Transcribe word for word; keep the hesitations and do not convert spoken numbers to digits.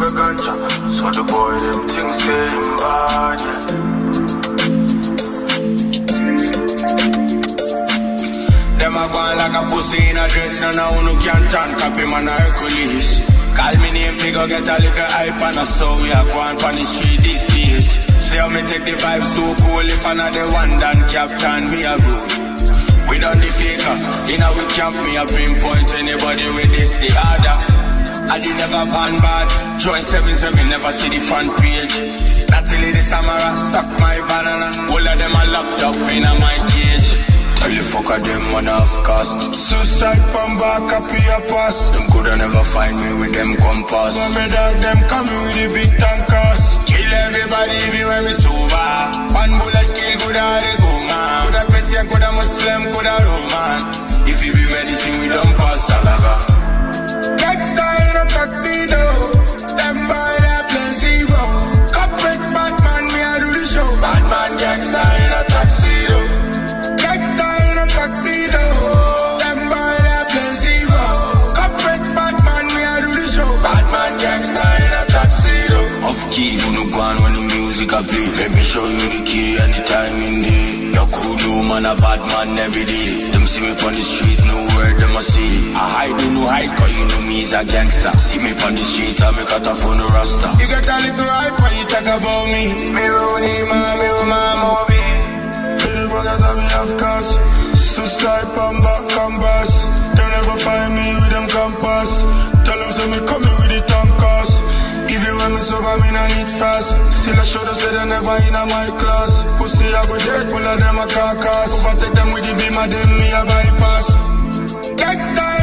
a ganja. So the boy them things say him bad, yeah. Them a gone like a pussy in a dress, and now no can't turn copy man a Hercules. Call me name figure, get a little hype, and I saw we are going on the street these days. See how me take the vibe so cool, if another one done captain me a road. We done the fakers, in our camp me a pinpoint anybody with this the other. I do never pan bad, join seven seven, never see the front page. Natalie the Samara, suck my banana, all of them are locked up in a my cage. Tell the fucker them one half cost. Suicide bomber, copy a pass. Them coulda never find me with them compass. No me dog, them coming with the big tankers. Kill everybody everywhere we sober. One bullet kill, coulda the go man. Coulda Christian, coulda Muslim, coulda Roman. If you be medicine, we don't pass Salaga. Gangsta in a tuxedo. Them boy that play zero. Corporate Batman, me I do the show. Batman gangsta in a tuxedo. Gangsta in a tuxedo. Them boy that play zero. Corporate Batman, me I do the show. Batman gangsta in a tuxedo. Off key, you know gone when the music I play. Let me show you the key anytime in day. Your crew do man a bad man every day. Them see me on the street, no word them a see. I hide do no hide, cause you know me is a gangster. See me on the street, I make out a phone no rasta. You get a little hype when you talk about me. Me Rooney, man, me man, Moby. Pretty fuckers have me half cars. Suicide bomber, canvas. They'll never find me with them compass. Tell them so me coming with the tankers. Even when me sober, me not need fast. Still I show them say they never in a my class. Pussy I go dead, full of them a carcass. Overtake them with the beam of them, me a bypass. Gangsta